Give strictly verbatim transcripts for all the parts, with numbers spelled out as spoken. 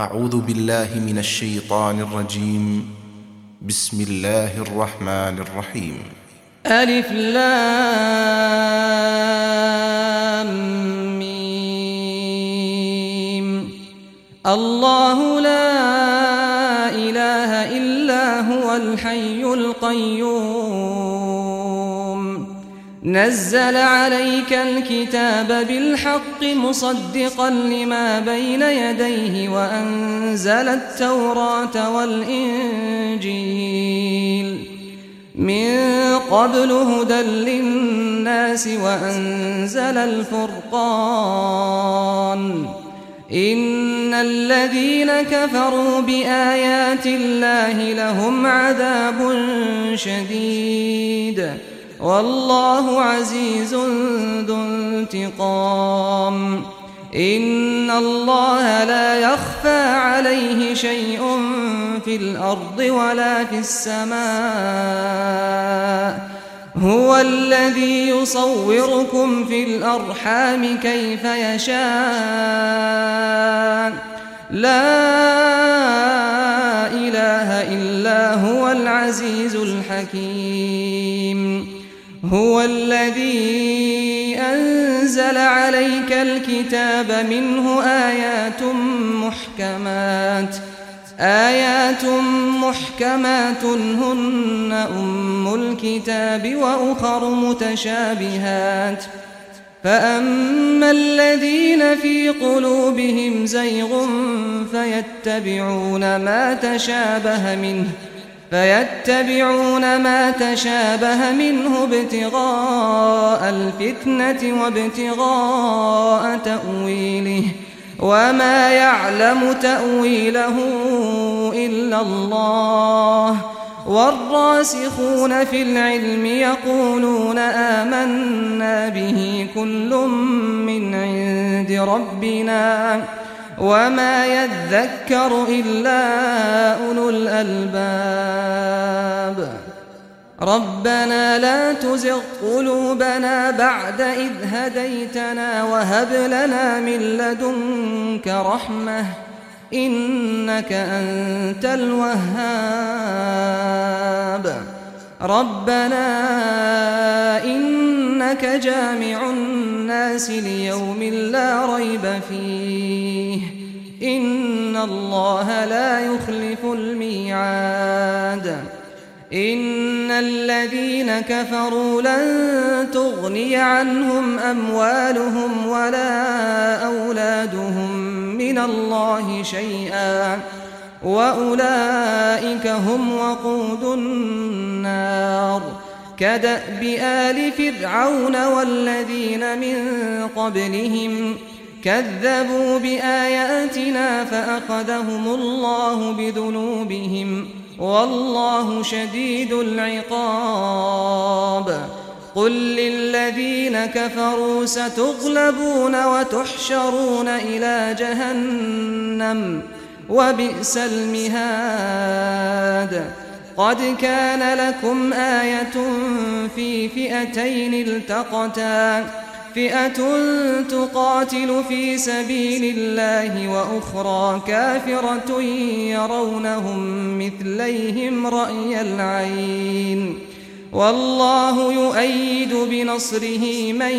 أعوذ بالله من الشيطان الرجيم. بسم الله الرحمن الرحيم. ألف لام ميم. الله لا إله إلا هو الحي القيوم نزل عليك الكتاب بالحق مصدقا لما بين يديه وأنزل التوراة والإنجيل من قبل هدى للناس وأنزل الفرقان إن الذين كفروا بآيات الله لهم عذاب شديد والله عزيز ذو انتقام. إن الله لا يخفى عليه شيء في الأرض ولا في السماء هو الذي يصوركم في الأرحام كيف يشاء لا إله إلا هو العزيز الحكيم. هو الذي أنزل عليك الكتاب منه آيات محكمات آيات محكمات هن أم الكتاب وأخر متشابهات فأما الذين في قلوبهم زيغ فيتبعون ما تشابه منه فيتبعون ما تشابه منه ابتغاء الفتنة وابتغاء تأويله وما يعلم تأويله إلا الله والراسخون في العلم يقولون آمنا به كل من عند ربنا وما يذكر إلا أولو الألباب. ربنا لا تزغ قلوبنا بعد إذ هديتنا وهب لنا من لدنك رحمة إنك أنت الوهاب. ربنا إنك جامع الناس ليوم لا ريب فيه إن الله لا يخلف الميعاد. إن الذين كفروا لن تغني عنهم أموالهم ولا أولادهم من الله شيئا وأولئك هم وقود النار كدأب آل فرعون والذين من قبلهم كذبوا بآياتنا فأخذهم الله بذنوبهم والله شديد العقاب. قل للذين كفروا ستغلبون وتحشرون إلى جهنم وبئس المهاد. قد كان لكم آية في فئتين التقتا فئة تقاتل في سبيل الله وأخرى كافرة يرونهم مثليهم رأي العين والله يؤيد بنصره من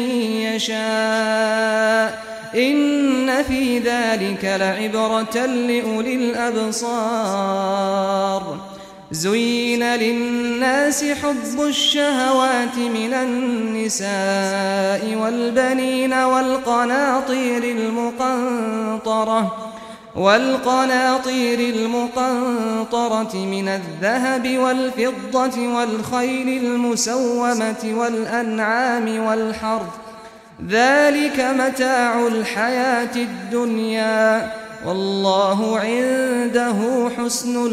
يشاء إن في ذلك لعبرة لأولي الأبصار. زين للناس حب الشهوات من النساء والبنين والقناطير المقنطرة والقناطير المقنطرة من الذهب والفضة والخيل المسومة والأنعام والحرث ذلك متاع الحياة الدنيا والله عنده حسن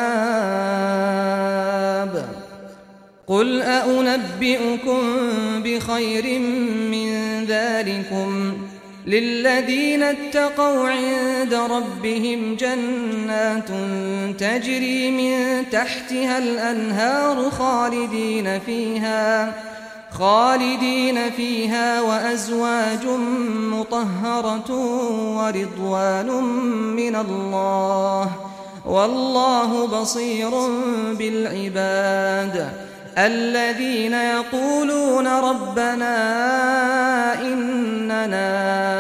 المآب. قل أنبئكم بخير من ذلكم للذين اتقوا عند ربهم جنات تجري من تحتها الأنهار خالدين فيها خالدين فيها وأزواج مطهرة ورضوان من الله والله بصير بالعباد الذين يقولون ربنا إننا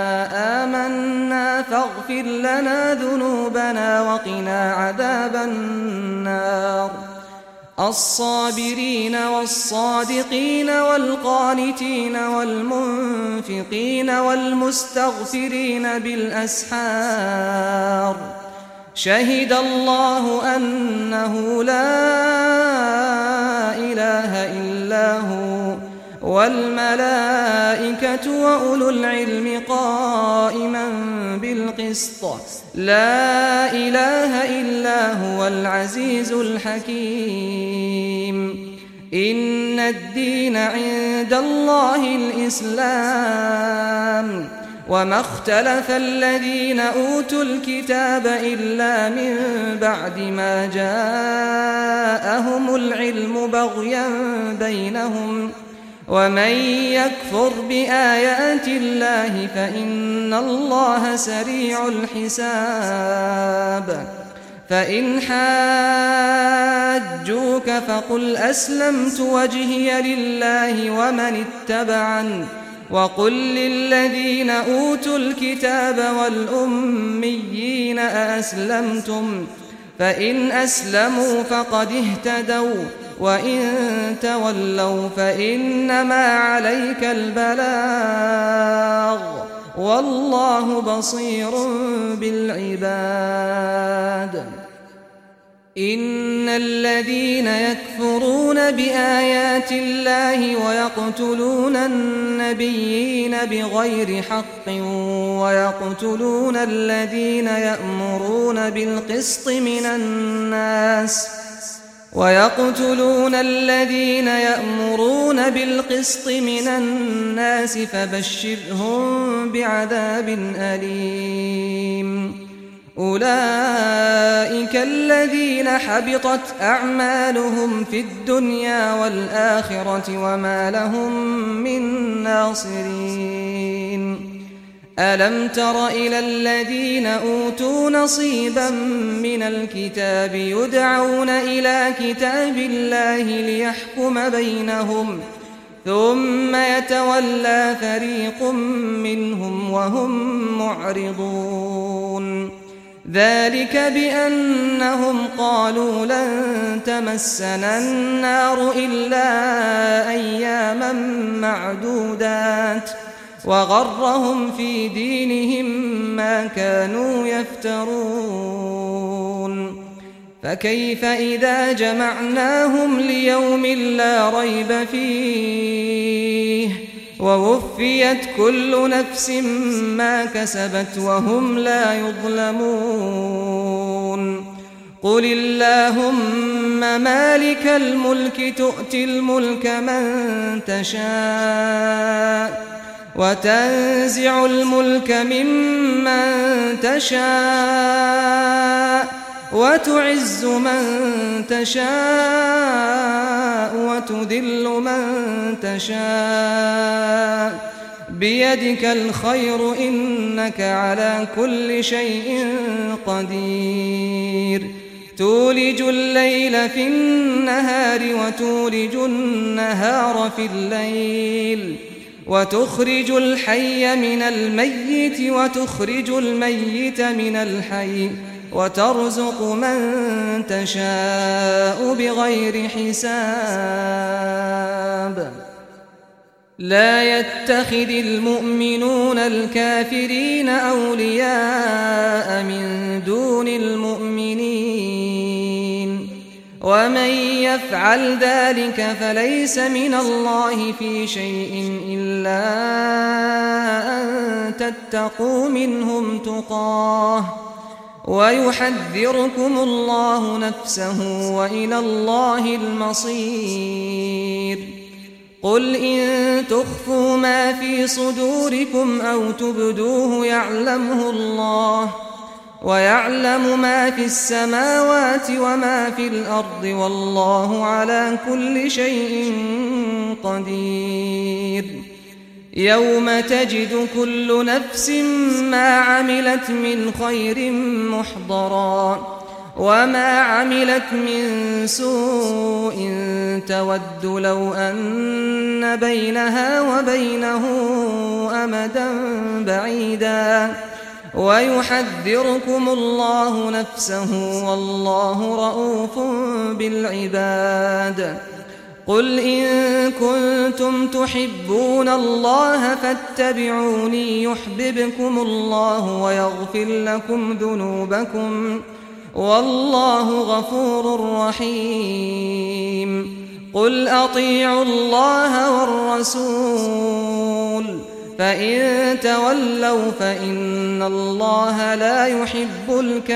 آمنا فاغفر لنا ذنوبنا وقنا عذاب النار الصابرين والصادقين والقانتين والمنفقين والمستغفرين بالأسحار شهد الله أنه لا إله إلا هو والملائكة وأولو العلم قائما بالقسط لا إله إلا هو العزيز الحكيم إن الدين عند الله الإسلام وما اختلف الذين أوتوا الكتاب إلا من بعد ما جاءهم العلم بغيا بينهم ومن يكفر بآيات الله فإن الله سريع الحساب فإن حاجوك فقل أسلمت وجهي لله ومن اتبعني وقل للذين أوتوا الكتاب والأميين أأسلمتم فإن أسلموا فقد اهتدوا وإن تولوا فإنما عليك البلاغ والله بصير بالعباد إن الذين يكفرون بآيات الله ويقتلون النبيين بغير حق ويقتلون الذين يأمرون بالقسط من الناس ويقتلون الذين يأمرون بالقسط من الناس فبشرهم بعذاب أليم أولئك الذين حبطت أعمالهم في الدنيا والآخرة وما لهم من ناصرين ألم تر إلى الذين أوتوا نصيبا من الكتاب يدعون إلى كتاب الله ليحكم بينهم ثم يتولى فريق منهم وهم معرضون ذلك بأنهم قالوا لن تمسنا النار إلا أياما معدودات وغرهم في دينهم ما كانوا يفترون فكيف إذا جمعناهم ليوم لا ريب فيه ووفيت كل نفس ما كسبت وهم لا يظلمون قل اللهم مالك الملك تؤتي الملك من تشاء وتنزع الملك ممن تشاء وتعز من تشاء وتذل من تشاء بيدك الخير إنك على كل شيء قدير تولج الليل في النهار وتولج النهار في الليل وتخرج الحي من الميت وتخرج الميت من الحي وترزق من تشاء بغير حساب لا يتخذ المؤمنون الكافرين أولياء من دون المؤمنين ومن يفعل ذلك فليس من الله في شيء إلا أن تتقوا منهم تقاه ويحذركم الله نفسه وإلى الله المصير قل إن تخفوا ما في صدوركم أو تبدوه يعلمه الله ويعلم ما في السماوات وما في الأرض والله على كل شيء قدير يوم تجد كل نفس ما عملت من خير محضرا وما عملت من سوء تود لو أن بينها وبينه أمدا بعيدا ويحذركم الله نفسه والله رؤوف بالعباد قل إن كنتم تحبون الله فاتبعوني يحببكم الله ويغفر لكم ذنوبكم والله غفور رحيم قل أطيعوا الله والرسول فإن تولوا فإن الله لا يحب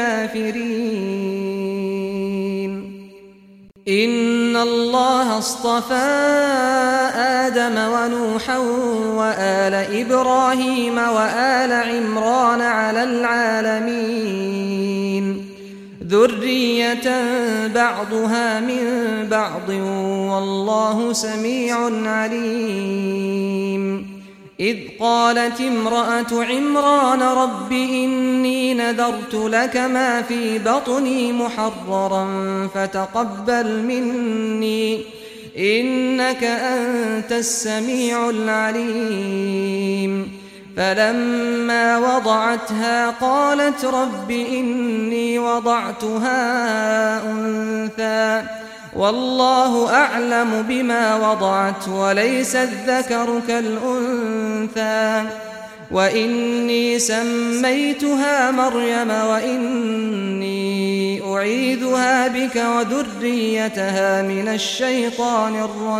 الكافرين إن الله اصطفى آدم ونوحا وآل إبراهيم وآل عمران على العالمين ذرية بعضها من بعض والله سميع عليم إذ قالت امرأة عمران رب إني نذرت لك ما في بطني محررا فتقبل مني إنك أنت السميع العليم فلما وضعتها قالت رب إني وضعتها أنثى والله أعلم بما وضعت وليس الذكر كالأنثى وإني سميتها مريم وإني أعيذها بك وذريتها من الشيطان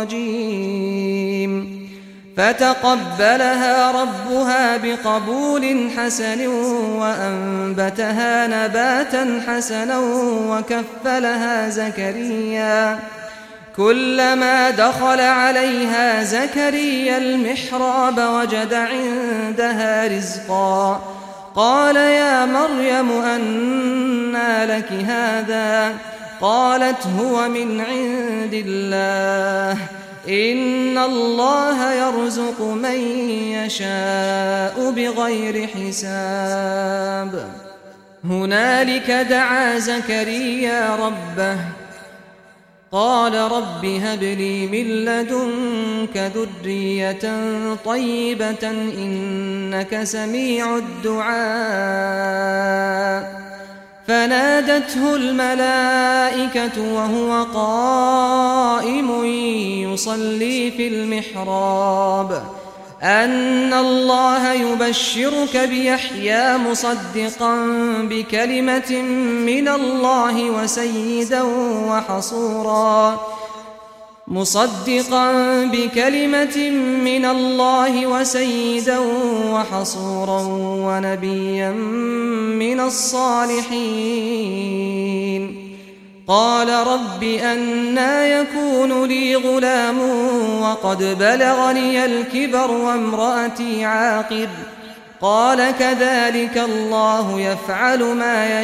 الرجيم فتقبلها ربها بقبول حسن وأنبتها نباتا حسنا وكفلها زكريا كلما دخل عليها زكريا المحراب وجد عندها رزقا قال يا مريم أنى لك هذا قالت هو من عند الله إن الله يرزق من يشاء بغير حساب هنالك دعا زكريا ربه قال رب هب لي من لدنك ذرية طيبة إنك سميع الدعاء فنادته الملائكة وهو قائم يصلي في المحراب أن الله يبشرك بيحيى مصدقا بكلمة من الله وسيدا وحصورا مصدقا بكلمة من الله وسيدا وحصورا ونبيا من الصالحين قال رب أنى يكون لي غلام وقد بلغني الكبر وامرأتي عاقر قال كذلك الله يفعل ما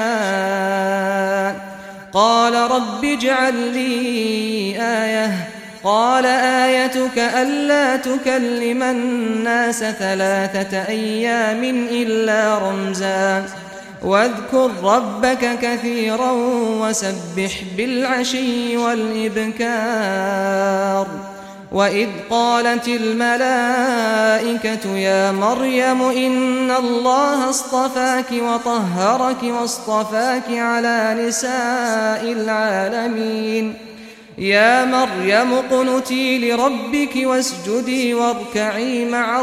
يشاء قال رب اجعل لي آية قال آيتك ألا تكلم الناس ثلاثة أيام إلا رمزا واذكر ربك كثيرا وسبح بالعشي والإبكار وإذ قالت الملائكة يا مريم إن الله اصطفاك وطهرك واصطفاك على نساء العالمين يا مريم اقنتي لربك واسجدي واركعي مع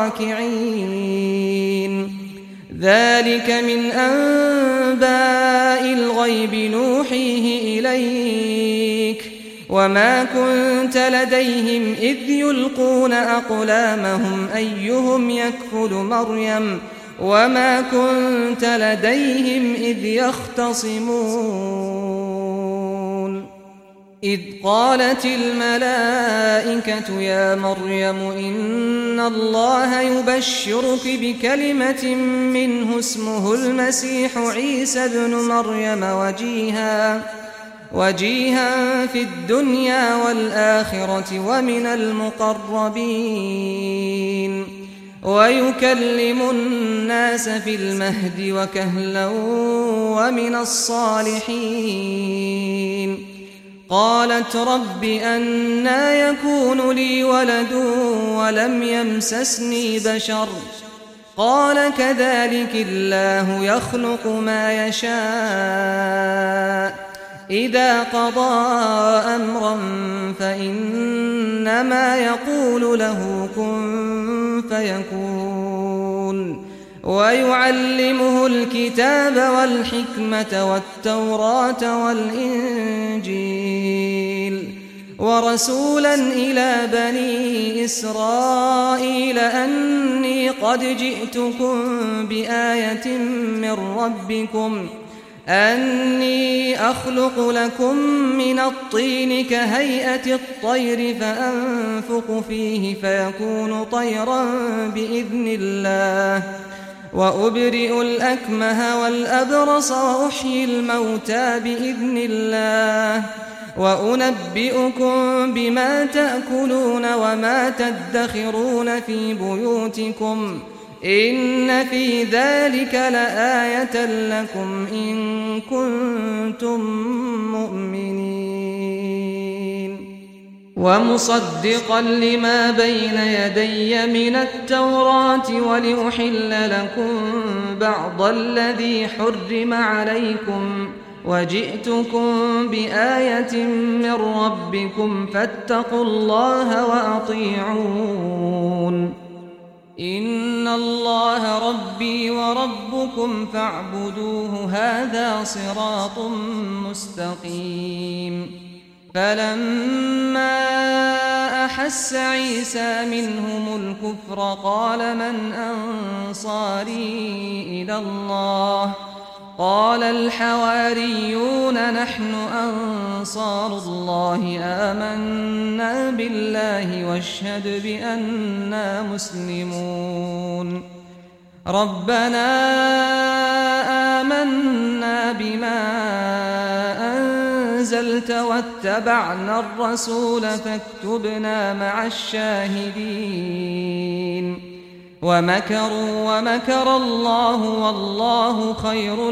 الراكعين ذلك من أنباء الغيب نوحيه إليك وما كنت لديهم إذ يلقون أقلامهم أيهم يكفل مريم وما كنت لديهم إذ يختصمون إذ قالت الملائكة يا مريم إن الله يبشرك بكلمة منه اسمه المسيح عيسى ابن مريم وجيها وجيها في الدنيا والآخرة ومن المقربين ويكلم الناس في المهد وكهلا ومن الصالحين. قالت رب أنى يكون لي ولد ولم يمسسني بشر قال كذلك الله يخلق ما يشاء إذا قضى أمرا فإنما يقول له كن فيكون. ويعلمه الكتاب والحكمة والتوراة والإنجيل ورسولا إلى بني إسرائيل أني قد جئتكم بآية من ربكم أني أخلق لكم من الطين كهيئة الطير فأنفخ فيه فيكون طيرا بإذن الله وأبرئ الأكمه والأبرص وأحيي الموتى بإذن الله وأنبئكم بما تأكلون وما تدخرون في بيوتكم إن في ذلك لآية لكم إن كنتم مؤمنين. ومصدقا لما بين يدي من التوراة ولأحل لكم بعض الذي حرم عليكم وجئتكم بآية من ربكم فاتقوا الله وأطيعون. إن الله ربي وربكم فاعبدوه هذا صراط مستقيم. فلما أحس عيسى منهم الكفر قال من أنصاري إلى الله قال الحواريون نحن أنصار الله آمنا بالله واشهد بأننا مسلمون. ربنا آمنا بما أنزلت واتبعنا الرسول فاكتبنا مع الشاهدين. ومكروا ومكر الله والله خير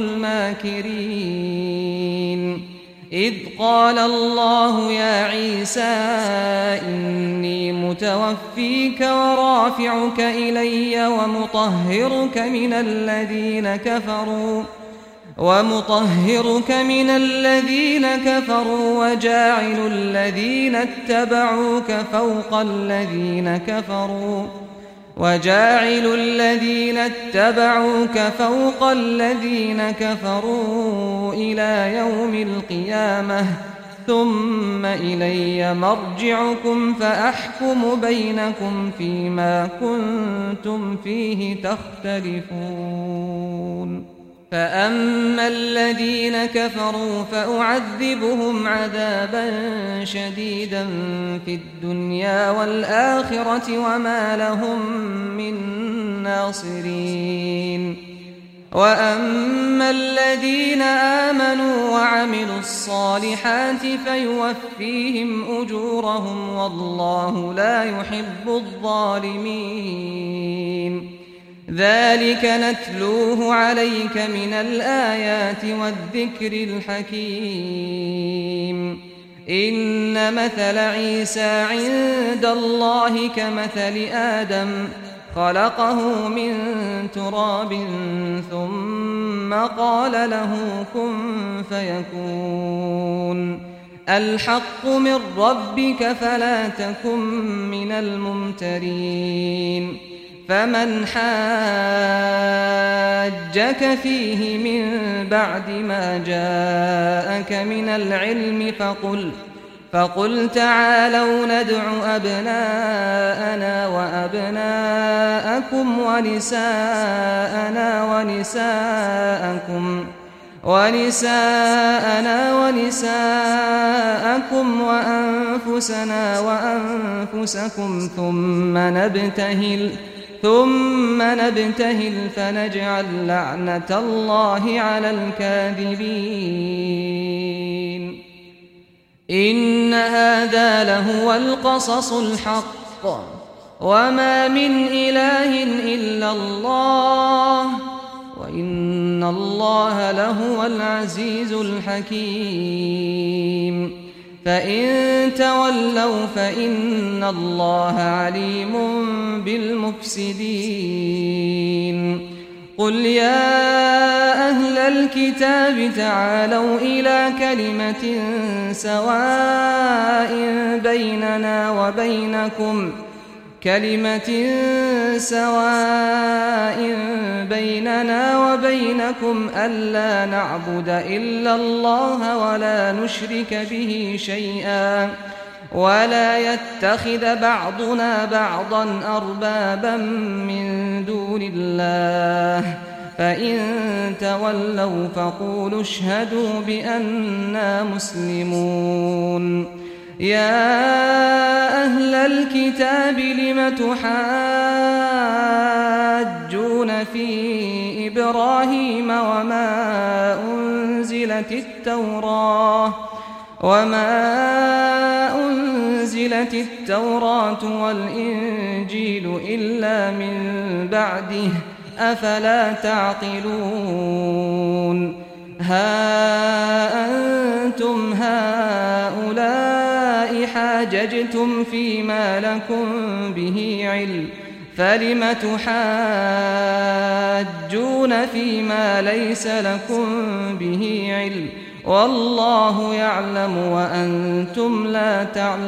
الماكرين. إذ قال الله يا عيسى إني متوفيك ورافعك إلي ومطهرك من الذين كفروا ومطهرك من الذين كفروا وجاعل الذين اتبعوك فوق الذين كفروا وجاعل الذين اتبعوك فوق الذين كفروا إلى يوم القيامة ثم إلي مرجعكم فأحكم بينكم فيما كنتم فيه تختلفون. فأما الذين كفروا فأعذبهم عذابا شديدا في الدنيا والآخرة وما لهم من ناصرين. وأما الذين آمنوا وعملوا الصالحات فيوفيهم أجورهم والله لا يحب الظالمين. ذلك نتلوه عليك من الآيات والذكر الحكيم. إن مثل عيسى عند الله كمثل آدم خلقه من تراب ثم قال له كن فيكون. الحق من ربك فلا تكن من الممترين. فمن حاجك فيه من بعد ما جاءك من العلم فقل فقل تعالوا ندع أبناءنا وأبناءكم ونساءنا ونساءكم ونساءنا ونساءكم وأنفسنا وأنفسكم ثم نبتهل ثم نبتهل فنجعل لعنة الله على الكاذبين. إن هذا لهو القصص الحق وما من إله إلا الله وإن الله لهو العزيز الحكيم فإن تولوا فإن الله عليم بالمفسدين قل يا أهل الكتاب تعالوا إلى كلمة سواء بيننا وبينكم كلمة سواء بيننا وبينكم ألا نعبد إلا الله ولا نشرك به شيئا ولا يتخذ بعضنا بعضا أربابا من دون الله فإن تولوا فقولوا اشهدوا بأننا مسلمون يا أهل الكتاب لم تحاجون في إبراهيم وما أنزلت التوراة وما أنزلت التوراة والإنجيل إلا من بعده أفلا تعقلون ها أنتم هؤلاء حاججتم فيما لكم به علم فلم تحاجون فيما ليس لكم به علم والله يعلم وأنتم لا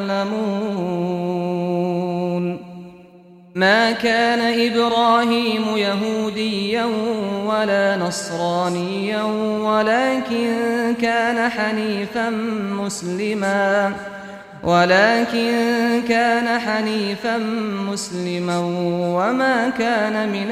تعلمون ما كان إبراهيم يهوديا ولا نصرانيا ولكن كان حنيفا مسلما ولكن كان حنيفا مسلما وما كان من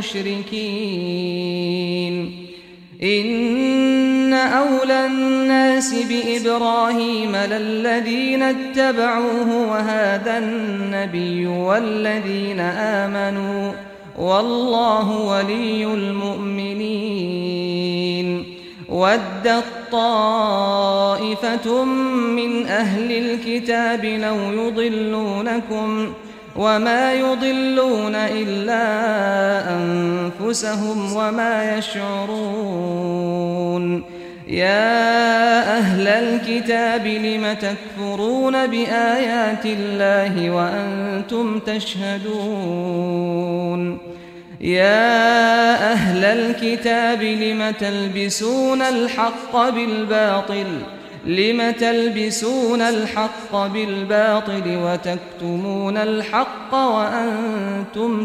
المشركين إن أولى الناس بإبراهيم للذين اتبعوه وهذا النبي والذين آمنوا والله ولي المؤمنين ودت طائفة من أهل الكتاب لو يضلونكم وما يضلون إلا أنفسهم وما يشعرون يا أهل الكتاب لم تكفرون بآيات الله وأنتم تشهدون يا أهل الكتاب لم تلبسون الحق بالباطل لم تلبسون الحق بالباطل وتكتمون الحق وأنتم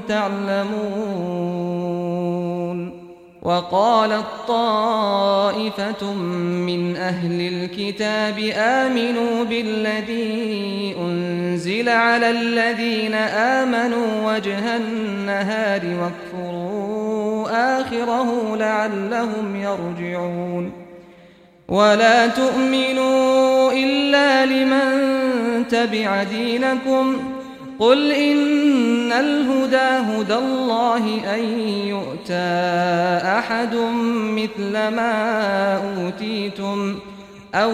تعلمون وقالت طائفة من أهل الكتاب آمنوا بالذي أنزل على الذين آمنوا وجه النهار واكفروا آخره لعلهم يرجعون ولا تؤمنوا إلا لمن تبع دينكم قل إن الهدى هدى الله أن يؤتى أحد مثل ما أوتيتم أو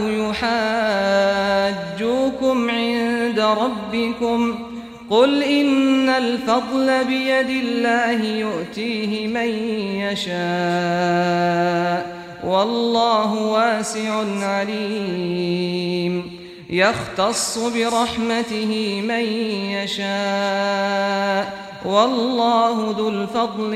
يحاجوكم عند ربكم قل إن الفضل بيد الله يؤتيه من يشاء والله واسع عليم يختص برحمته من يشاء والله ذو الفضل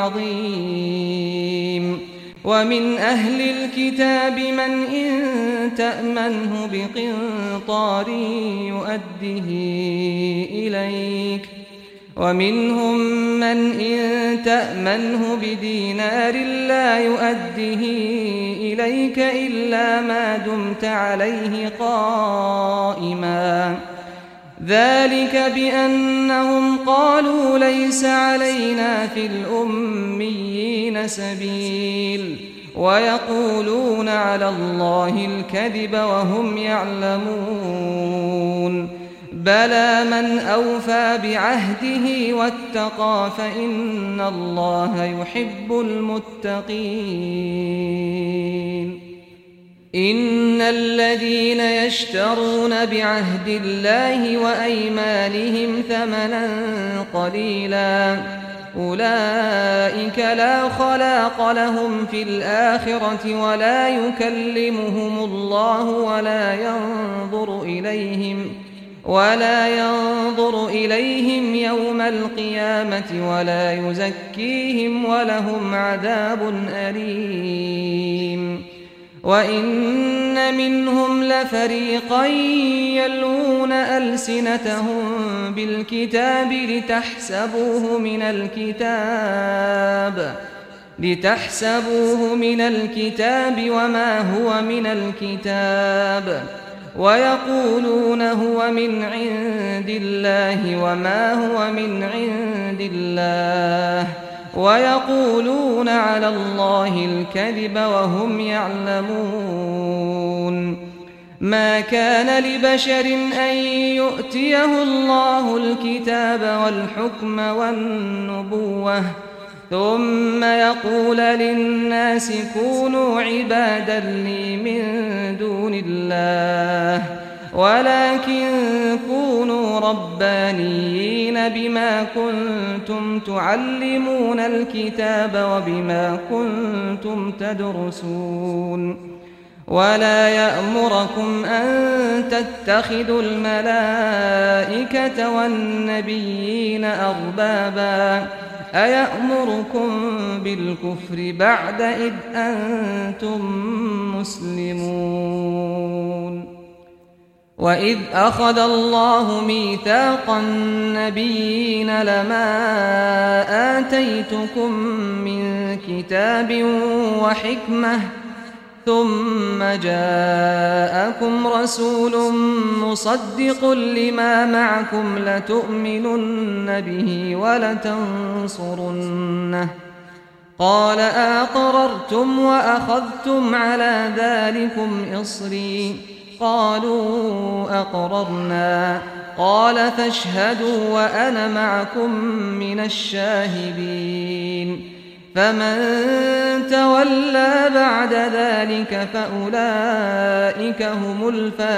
العظيم ومن أهل الكتاب من إن تأمنه بقنطار يؤده إليك ومنهم من إن تأمنه بدينار لا يؤده إليك إلا ما دمت عليه قائما ذلك بأنهم قالوا ليس علينا في الأميين سبيل ويقولون على الله الكذب وهم يعلمون بلى من أوفى بعهده واتقى فإن الله يحب المتقين إن الذين يشترون بعهد الله وأيمانهم ثمنا قليلا أولئك لا خلاق لهم في الآخرة ولا يكلمهم الله ولا ينظر إليهم ولا ينظر إليهم يوم القيامة ولا يزكيهم ولهم عذاب أليم وإن منهم لفريقا يلوون ألسنتهم بالكتاب لتحسبوه من الكتاب لتحسبوه من الكتاب وما هو من الكتاب ويقولون هو من عند الله وما هو من عند الله ويقولون على الله الكذب وهم يعلمون ما كان لبشر أن يؤتيه الله الكتاب والحكم والنبوة ثم يقول للناس كونوا عبادا لي من دون الله ولكن كونوا ربانيين بما كنتم تعلمون الكتاب وبما كنتم تدرسون ولا يأمركم أن تتخذوا الملائكة والنبيين أربابا أيأمركم بالكفر بعد إذ أنتم مسلمون وإذ أخذ الله ميثاق النبيين لما آتيتكم من كتاب وحكمة ثم جاءكم رسول مصدق لما معكم لتؤمنن به ولتنصرنه قال أقررتم وأخذتم على ذلكم إصري قالوا أقررنا قال فاشهدوا وأنا معكم من الشاهدين فمن تولى بعد ذلك فأولئك هم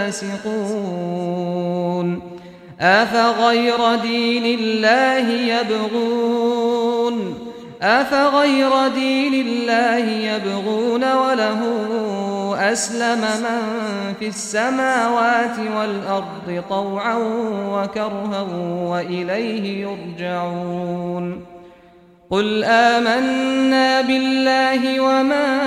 الفاسقون أفغير دين الله يبغون أفغير دين الله يبغون وله أسلم من في السماوات والأرض طوعا وكرها وإليه يرجعون قل آمنا بالله وما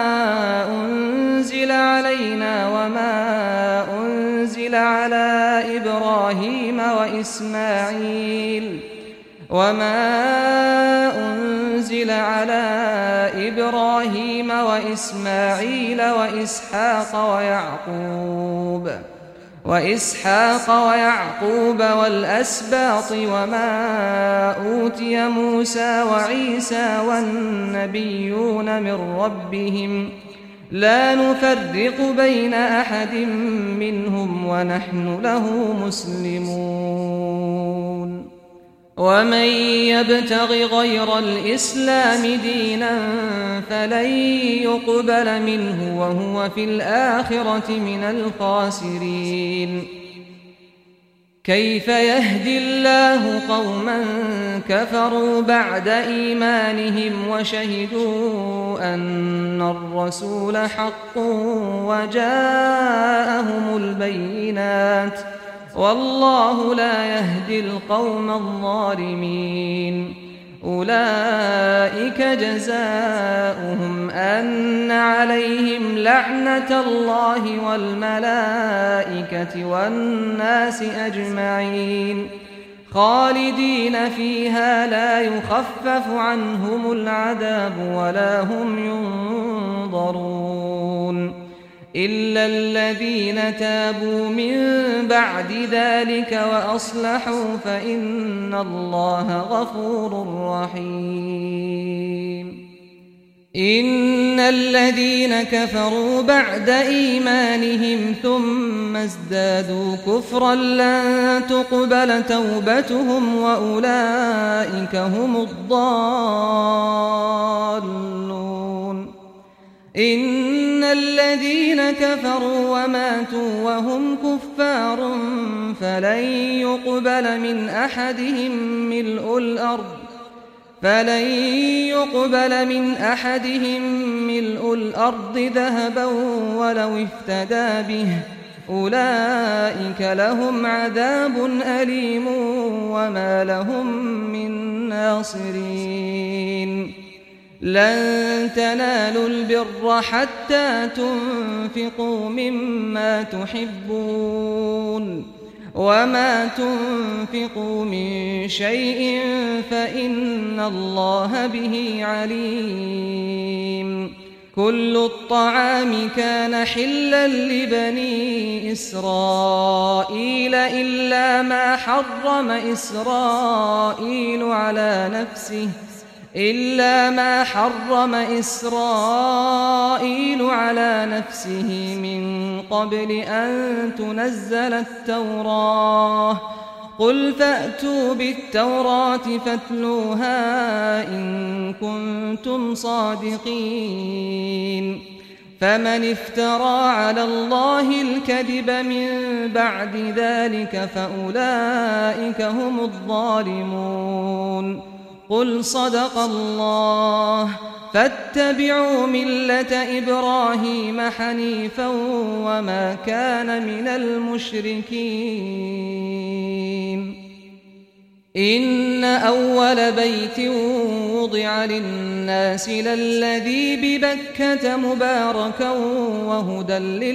أنزل علينا وما أنزل على إبراهيم وإسماعيل وما أنزل على إبراهيم وإسماعيل وإسحاق ويعقوب وإسحاق ويعقوب والأسباط وما أوتي موسى وعيسى والنبيون من ربهم لا نفرق بين أحد منهم ونحن له مسلمون ومن يبتغ غير الإسلام دينا فلن يقبل منه وهو في الآخرة من الخاسرين كيف يهدي الله قوما كفروا بعد إيمانهم وشهدوا أن الرسول حق وجاءهم البينات والله لا يهدي القوم الظالمين أولئك جزاؤهم أن عليهم لعنة الله والملائكة والناس أجمعين خالدين فيها لا يخفف عنهم العذاب ولا هم ينظرون إلا الذين تابوا من بعد ذلك وأصلحوا فإن الله غفور رحيم إن الذين كفروا بعد إيمانهم ثم ازدادوا كفرا لن تقبل توبتهم وأولئك هم الضالون إن الذين كفروا وماتوا وهم كفار فلن يقبل من أحدهم ملء الأرض فلن يقبل من أحدهم ملء الأرض ذهبا ولو افتدى به أولئك لهم عذاب أليم وما لهم من ناصرين لن تنالوا البر حتى تنفقوا مما تحبون وما تنفقوا من شيء فإن الله به عليم كل الطعام كان حلا لبني إسرائيل إلا ما حرم إسرائيل على نفسه إلا ما حرم إسرائيل على نفسه من قبل أن تنزل التوراة قل فأتوا بالتوراة فاتلوها إن كنتم صادقين فمن افترى على الله الكذب من بعد ذلك فأولئك هم الظالمون قل صدق الله فاتبعوا ملة إبراهيم حنيفا وما كان من المشركين إن أول بيت وضع للناس للذي ببكة مباركا وهدى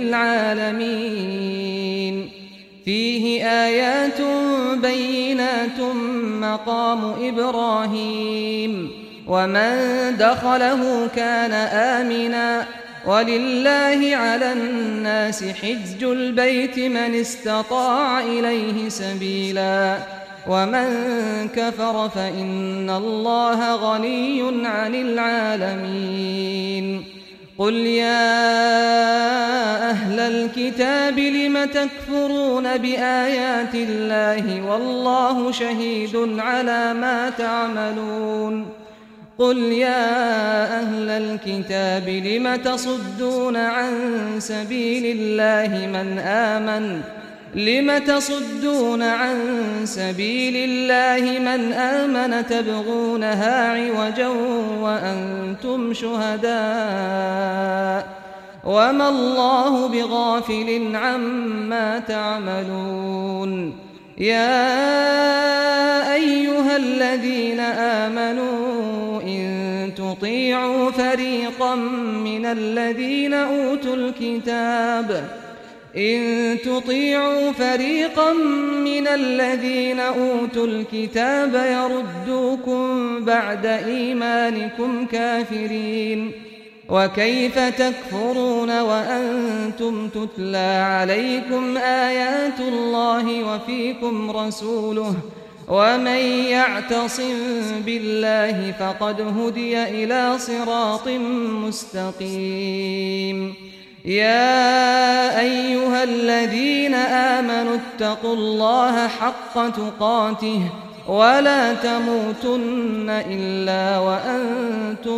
للعالمين فيه آيات بينات مقام إبراهيم ومن دخله كان آمنا ولله على الناس حج البيت من استطاع إليه سبيلا ومن كفر فإن الله غني عن العالمين قل يا أهل الكتاب لم تكفرون بآيات الله والله شهيد على ما تعملون قل يا أهل الكتاب لم تصدون عن سبيل الله من آمن لم تصدون عن سبيل الله من آمن تبغونها عوجا وأنتم شهداء وما الله بغافل عما تعملون يا أيها الذين آمنوا إن تطيعوا فريقا من الذين أوتوا الكتاب إن تطيعوا فريقا من الذين أوتوا الكتاب يردوكم بعد إيمانكم كافرين وكيف تكفرون وأنتم تتلى عليكم آيات الله وفيكم رسوله ومن يعتصم بالله فقد هدي إلى صراط مستقيم يا أيها الذين آمنوا اتقوا الله حق تقاته ولا تموتن إلا وأنتم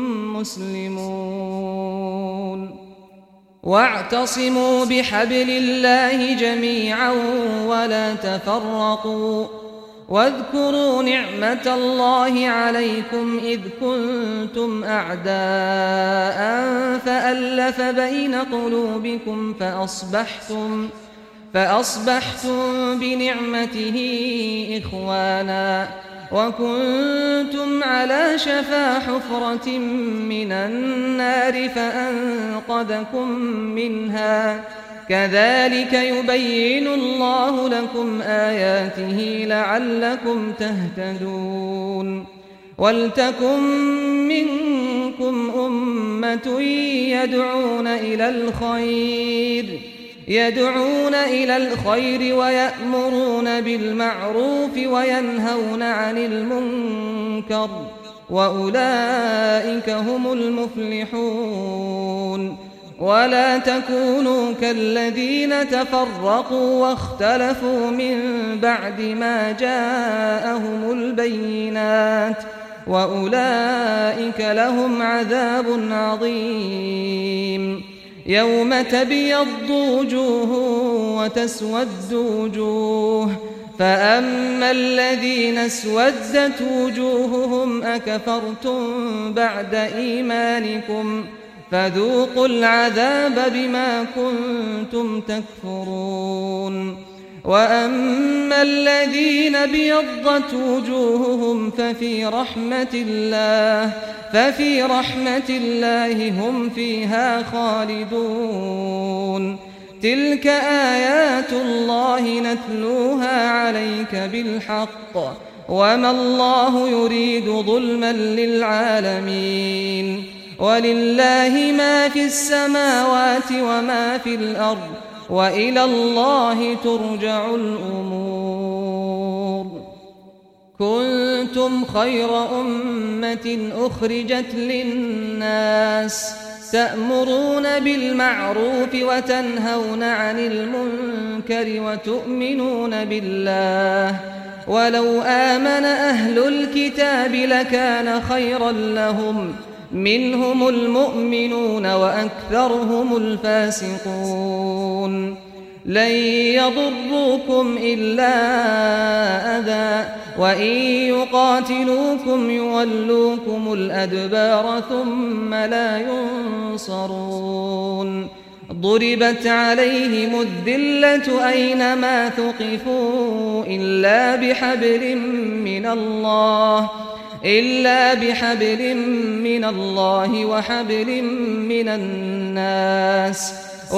مسلمون واعتصموا بحبل الله جميعا ولا تفرقوا واذكروا نعمة الله عليكم إذ كنتم أعداء فألف بين قلوبكم فأصبحتم فأصبحتم بنعمته إخوانا وكنتم على شفا حفرة من النار فأنقذكم منها كذلك يبين الله لكم آياته لعلكم تهتدون ولتكن منكم أمة يدعون إلى الخير يدعون إلى الخير ويأمرون بالمعروف وينهون عن المنكر وأولئك هم المفلحون ولا تكونوا كالذين تفرقوا واختلفوا من بعد ما جاءهم البينات وأولئك لهم عذاب عظيم. يوم تبيض وجوه وتسود وجوه، فأما الذين اسودت وجوههم أكفرتم بعد إيمانكم فذوقوا العذاب بما كنتم تكفرون. وأما الذين ابيضت وجوههم ففي رحمة الله ففي رحمة الله هم فيها خالدون. تلك آيات الله نتلوها عليك بالحق وما الله يريد ظلما للعالمين. ولله ما في السماوات وما في الأرض وإلى الله ترجع الأمور. كنتم خير أمة أخرجت للناس تأمرون بالمعروف وتنهون عن المنكر وتؤمنون بالله. ولو آمن أهل الكتاب لكان خيرا لهم، منهم المؤمنون وأكثرهم الفاسقون. لن يضروكم إلا أذى وإن يقاتلوكم يولوكم الأدبار ثم لا ينصرون. ضربت عليهم الذلة أينما ثقفوا إلا بحبل من الله إلا بحبل من الله وحبل من الناس،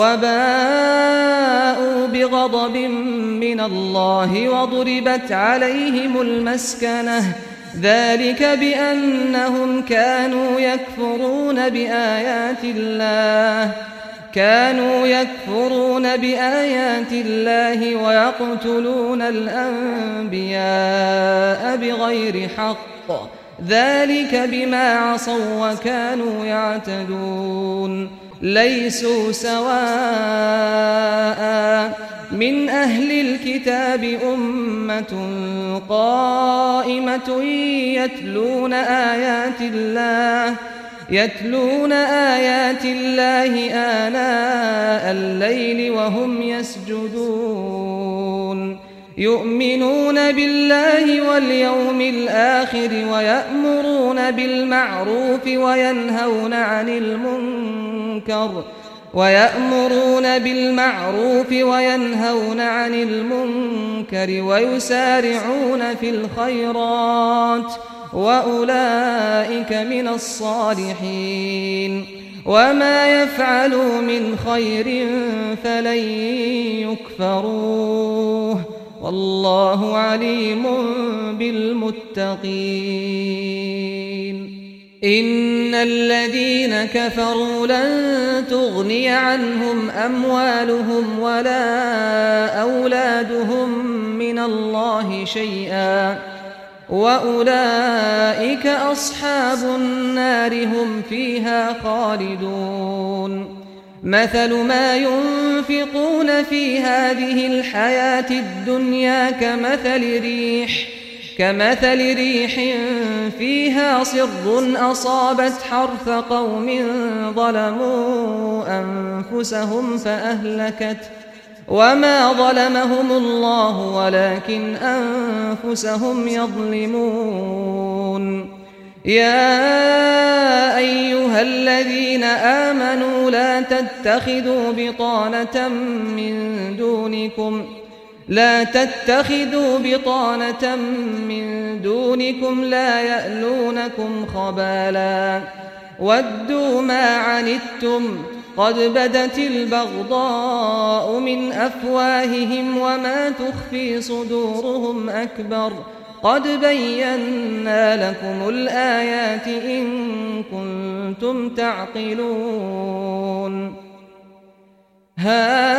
وباءوا بغضب من الله وضربت عليهم المسكنة، ذلك بأنهم كانوا يكفرون بآيات الله كانوا يكفرون بآيات الله ويقتلون الأنبياء بغير حق، ذلك بما عصوا وكانوا يعتدون. ليسوا سواء من أهل الكتاب أمة قائمة يتلون آيات الله يتلون آيات الله آناء الليل وهم يسجدون، يؤمنون بالله واليوم الآخر ويأمرون بالمعروف وينهون عن المنكر ويأمرون بالمعروف وينهون عن المنكر ويسارعون في الخيرات وأولئك من الصالحين. وما يفعلوا من خير فلن يكفروه والله عليم بالمتقين. إن الذين كفروا لن تغني عنهم أموالهم ولا أولادهم من الله شيئا وأولئك أصحاب النار هم فيها خالدون. مثل ما ينفقون في هذه الحياة الدنيا كمثل ريح كمثل ريح فيها صر أصابت حرث قوم ظلموا أنفسهم فأهلكت، وما ظلمهم الله ولكن أنفسهم يظلمون. يا أيها الذين آمنوا لا تتخذوا بطانة من دونكم لا تتخذوا بطانة من دونكم لا يألونكم خبالا ودوا ما عنتم قد بدت البغضاء من أفواههم وما تخفي صدورهم أكبر قد بينا لكم الآيات إن كنتم تعقلون. ها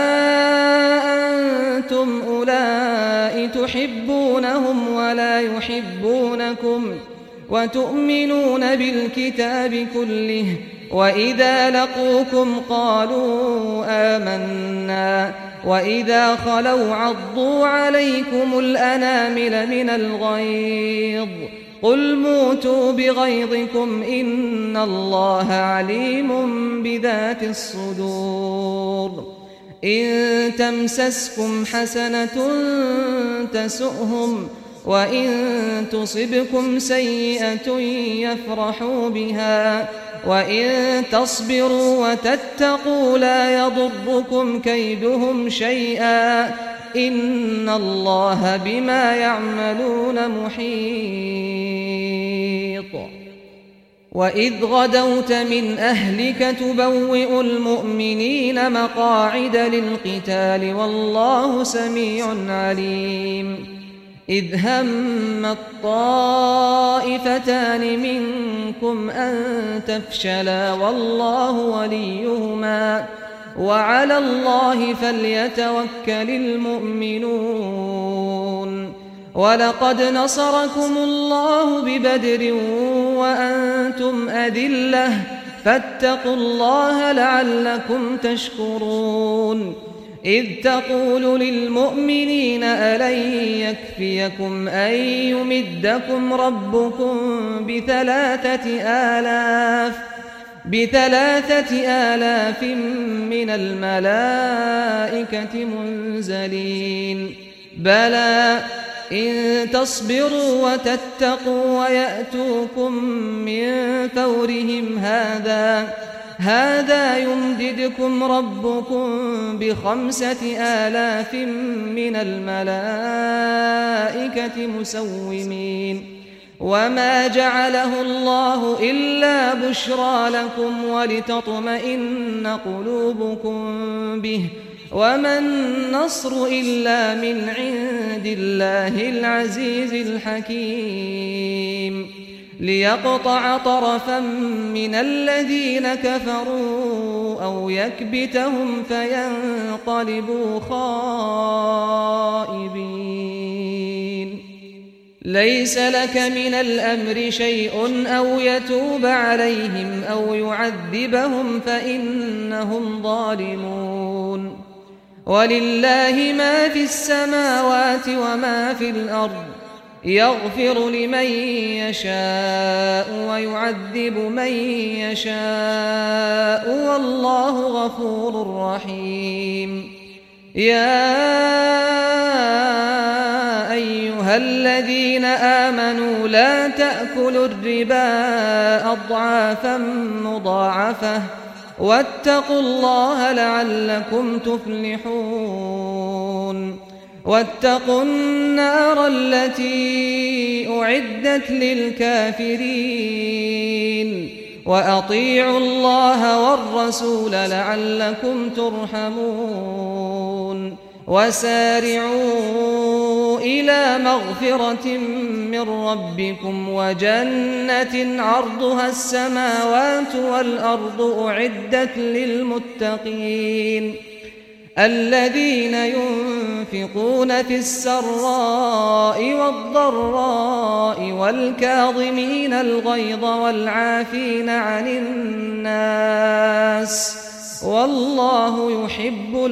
أنتم أولئك تحبونهم ولا يحبونكم وتؤمنون بالكتاب كله وإذا لقوكم قالوا آمنا وإذا خلوا عضوا عليكم الأنامل من الغيظ قل موتوا بغيظكم إن الله عليم بذات الصدور إن تمسسكم حسنة تسؤهم وإن تصبكم سيئة يفرحوا بها وإن تصبروا وتتقوا لا يضركم كيدهم شيئا إن الله بما يعملون محيط وإذ غدوت من أهلك تبوئ المؤمنين مقاعد للقتال والله سميع عليم إذ هم الطائفتان منكم أن تفشلا والله وليهما وعلى الله فليتوكل المؤمنون ولقد نصركم الله ببدر وأنتم أذلة فاتقوا الله لعلكم تشكرون إذ تقول للمؤمنين ألن يكفيكم أن يمدكم ربكم بثلاثة آلاف بثلاثة آلاف من الملائكة منزلين بلى إن تصبروا وتتقوا ويأتوكم من فورهم هذا هذا يمددكم ربكم بخمسة آلاف من الملائكة مسومين وما جعله الله إلا بشرى لكم ولتطمئن قلوبكم به وما النصر إلا من عند الله العزيز الحكيم ليقطع طرفا من الذين كفروا أو يكبتهم فينقلبوا خائبين ليس لك من الأمر شيء أو يتوب عليهم أو يعذبهم فإنهم ظالمون ولله ما في السماوات وما في الأرض يغفر لمن يشاء ويعذب من يشاء والله غفور رحيم يا أيها الذين آمنوا لا تأكلوا الربا أضعافا مضاعفة واتقوا الله لعلكم تفلحون واتقوا النار التي أعدت للكافرين وأطيعوا الله والرسول لعلكم ترحمون وسارعوا إلى مغفرة من ربكم وجنة عرضها السماوات والأرض أعدت للمتقين الذين ينفقون في السراء والضراء والكاظمين الغيظ والعافين عن الناس والله يحب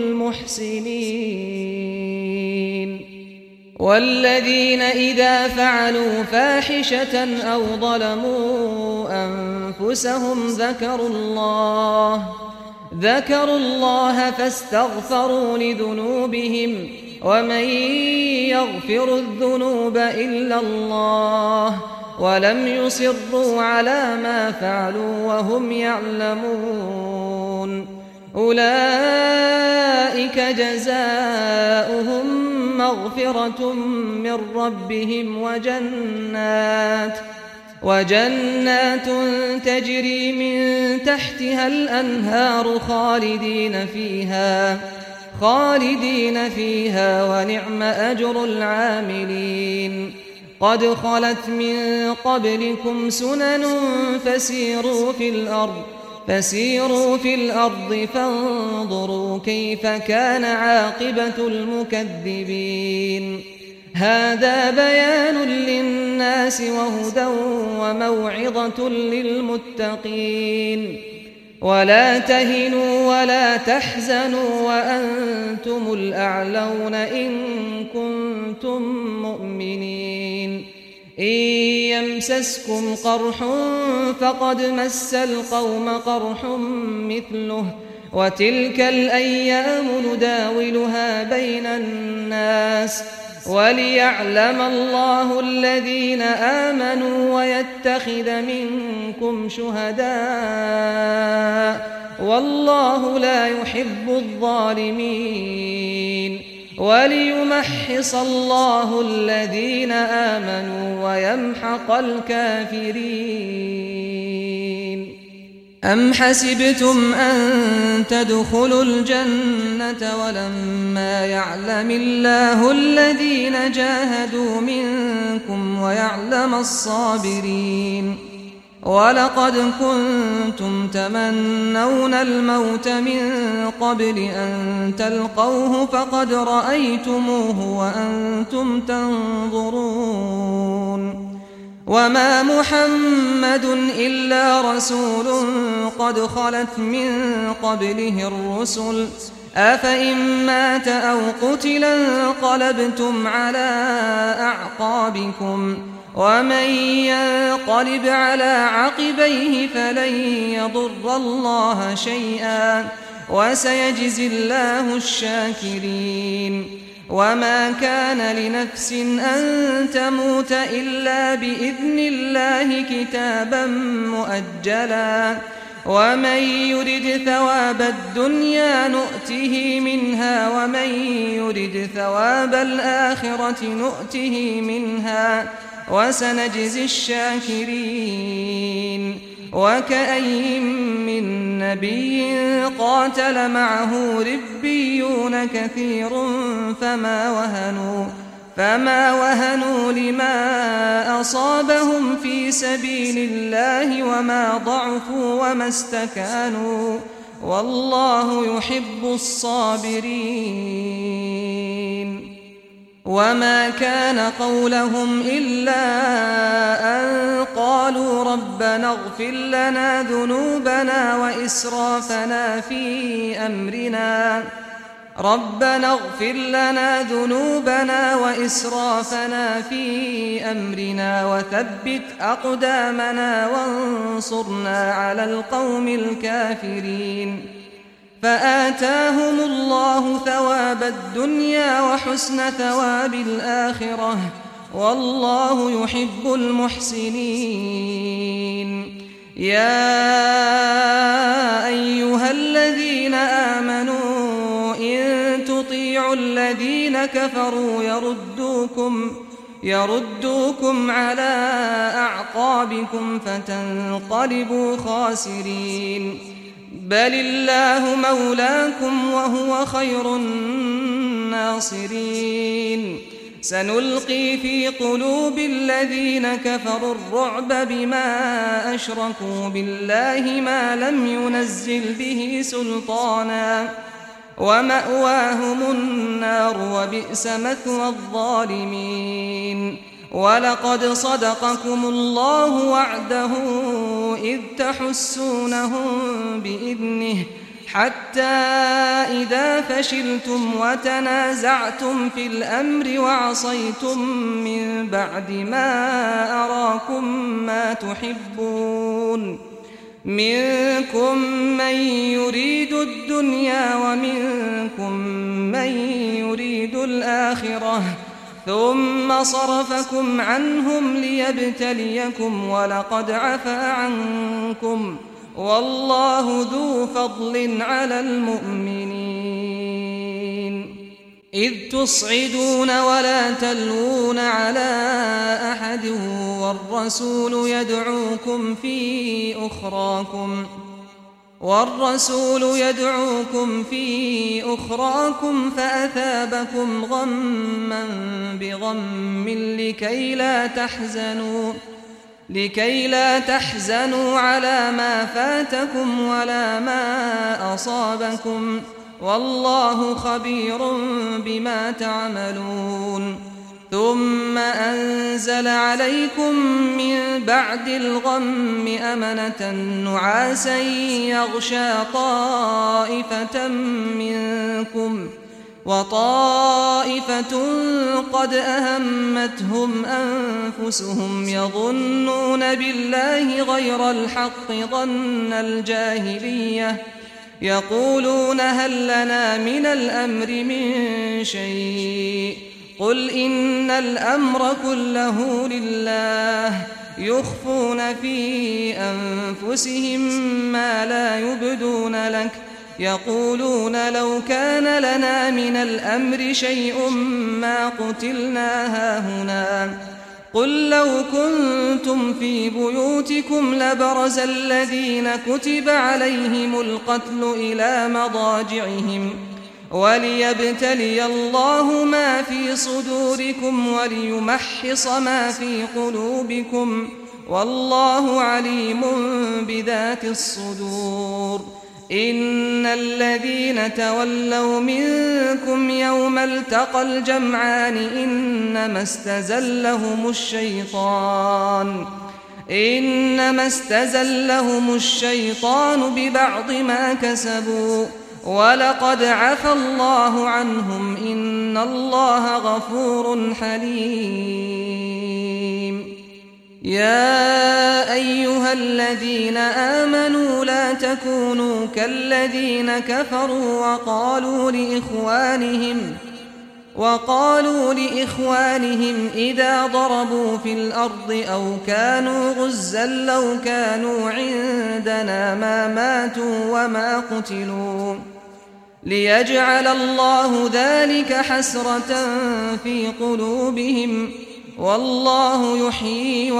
المحسنين والذين إذا فعلوا فاحشة أو ظلموا أنفسهم ذكروا الله ذكروا الله فاستغفروا لذنوبهم ومن يغفر الذنوب إلا الله ولم يصروا على ما فعلوا وهم يعلمون أولئك جزاؤهم مغفرة من ربهم وجنات وجنات تجري من تحتها الأنهار خالدين فيها خالدين فيها ونعم أجر العاملين قد خلت من قبلكم سنن فسيروا في الأرض فسيروا في الأرض فانظروا كيف كان عاقبة المكذبين هذا بيان للناس وهدى وموعظة للمتقين ولا تهنوا ولا تحزنوا وأنتم الأعلون إن كنتم مؤمنين إن يمسسكم قرح فقد مس القوم قرح مثله وتلك الأيام نداولها بين الناس وليعلم الله الذين آمنوا ويتخذ منكم شهداء والله لا يحب الظالمين وليمحص الله الذين آمنوا ويمحق الكافرين. أم حسبتم أن تدخلوا الجنة ولما يعلم الله الذين جاهدوا منكم ويعلم الصابرين ولقد كنتم تمنون الموت من قبل أن تلقوه فقد رأيتموه وأنتم تنظرون وما محمد إلا رسول قد خلت من قبله الرسل أفإن مات أو قتل انقلبتم على أعقابكم ومن ينقلب على عقبيه فلن يضر الله شيئا وسيجزي الله الشاكرين. وما كان لنفس أن تموت إلا بإذن الله كتابا مؤجلا ومن يرد ثواب الدنيا نؤته منها ومن يرد ثواب الآخرة نؤته منها وسنجزي الشاكرين. وكأين من نبي قاتل معه ربيون كثير فما وهنوا فما وهنوا لما أصابهم في سبيل الله وما ضعفوا وما استكانوا والله يحب الصابرين. وما كان قولهم إلا أن قالوا ربنا اغفر لنا ذنوبنا وإسرافنا في أمرنا ربنا اغفر لنا ذنوبنا وإسرافنا في أمرنا وثبت أقدامنا وانصرنا على القوم الكافرين. فآتاهم الله ثواب الدنيا وحسن ثواب الآخرة والله يحب المحسنين. يا أيها الذين آمنوا إن تطيعوا الذين كفروا يردوكم يردوكم على أعقابكم فتنقلبوا خاسرين. بل الله مولاكم وهو خير الناصرين. سنلقي في قلوب الذين كفروا الرعب بما أشركوا بالله ما لم ينزل به سلطانا ومأواهم النار وبئس مثوى الظالمين. ولقد صدقكم الله وعده إذ تحسونهم بإذنه حتى إذا فشلتم وتنازعتم في الأمر وعصيتم من بعد ما أراكم ما تحبون منكم من يريد الدنيا ومنكم من يريد الآخرة ثم صرفكم عنهم ليبتليكم ولقد عفا عنكم والله ذو فضل على المؤمنين. إذ تصعدون ولا تلوون على أحد والرسول يدعوكم في أخراكم والرسول يدعوكم في أخراكم فأثابكم غما بغم لكي لا تحزنوا لكي لا تحزنوا على ما فاتكم ولا ما أصابكم والله خبير بما تعملون. ثم أنزل عليكم من بعد الغم أمنة نعاسا يغشى طائفة منكم وطائفة قد أهمتهم أنفسهم يظنون بالله غير الحق ظن الجاهلية يقولون هل لنا من الأمر من شيء قل إن الأمر كله لله يخفون في أنفسهم ما لا يبدون لك يقولون لو كان لنا من الأمر شيء ما قتلنا هاهنا قل لو كنتم في بيوتكم لبرز الذين كتب عليهم القتل إلى مضاجعهم وليبتلي الله ما في صدوركم وليمحص ما في قلوبكم والله عليم بذات الصدور إن الذين تولوا منكم يوم التقى الجمعان إنما استزلهم الشيطان إنما استزلهم الشيطان ببعض ما كسبوا ولقد عفى الله عنهم إن الله غفور حليم يا أيها الذين آمنوا لا تكونوا كالذين كفروا وقالوا لإخوانهم وقالوا لإخوانهم إذا ضربوا في الأرض أو كانوا غزا لو كانوا عندنا ما ماتوا وما قتلوا ليجعل الله ذلك حسرة في قلوبهم والله يحيي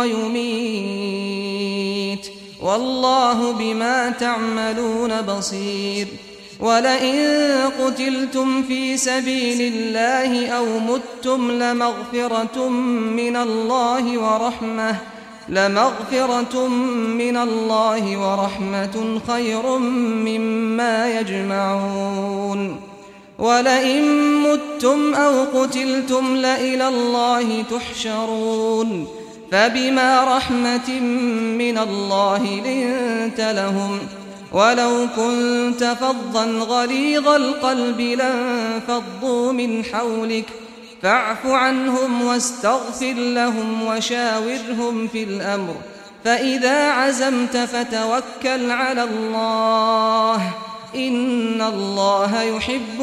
ويميت والله بما تعملون بصير ولئن قتلتم في سبيل الله أو متم لمغفرة من الله ورحمة لمغفرة من الله ورحمة خير مما يجمعون ولئن متم أو قتلتم لإلى الله تحشرون فبما رحمة من الله لنت لهم ولو كنت فظا غليظ القلب لانفضوا من حولك فاعف عنهم واستغفر لهم وشاورهم في الأمر فإذا عزمت فتوكل على الله إن الله يحب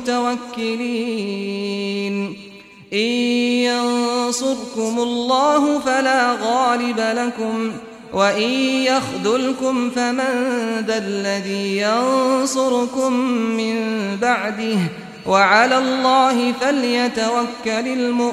المتوكلين إن ينصركم الله فلا غالب لكم وإن يخذلكم فمن ذا الذي ينصركم من بعده وعلى الله فليتوكل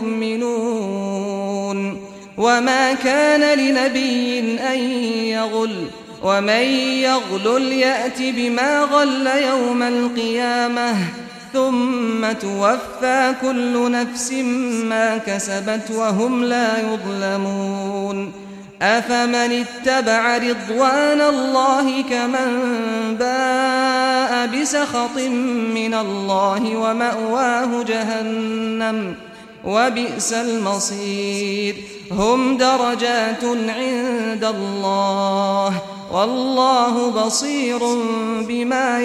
المؤمنون وما كان لنبي أن يغل ومن يغلل يأت بما غل يوم القيامة ثم توفى كل نفس ما كسبت وهم لا يظلمون أفمن اتبع رضوان الله كمن باء بسخط من الله ومأواه جهنم وبئس المصير هم درجات عند الله والله بصير بما